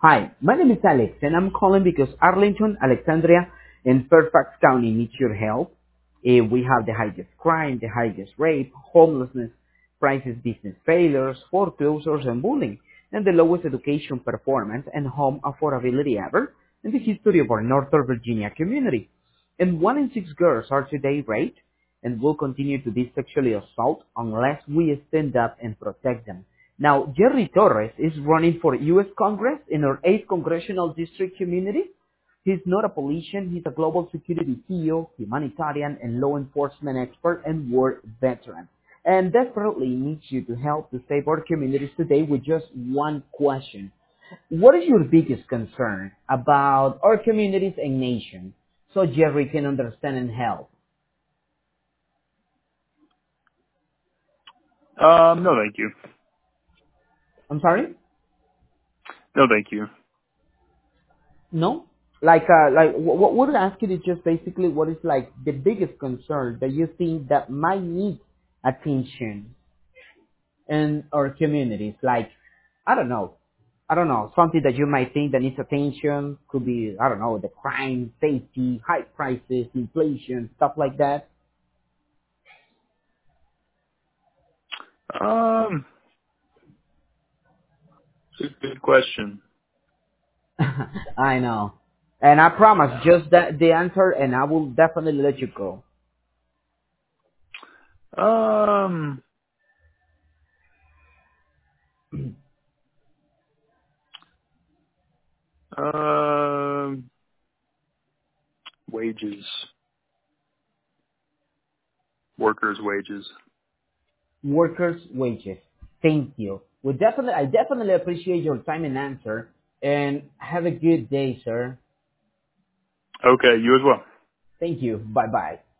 Hi, my name is Alex, and I'm calling because Arlington, Alexandria, and Fairfax County needs your help. We have the highest crime, the highest rape, homelessness, crisis business failures, foreclosures, and bullying, and the lowest education performance and home affordability ever in the history of our Northern Virginia community. And 1 in 6 girls are today raped and will continue to be sexually assaulted unless we stand up and protect them. Now, Jerry Torres is running for U.S. Congress in our 8th Congressional District community. He's not a politician. He's a global security CEO, humanitarian, and law enforcement expert and war veteran. And desperately needs you to help to save our communities today with just one question. What is your biggest concern about our communities and nation so Jerry can understand and help? No, thank you. I'm sorry? No, thank you. No? What would I ask you is just basically what is like the biggest concern that you think that might need attention in our communities? Like, I don't know. I don't know. Something that you might think that needs attention could be, I don't know, the crime, safety, high prices, inflation, stuff like that. Um, it's a good question. I know. And I promise just that the answer and I will definitely let you go. Um, um, wages, workers' wages. Workers' wages. Thank you. I definitely appreciate your time and answer. And have a good day, sir. Okay, you as well. Thank you. Bye bye.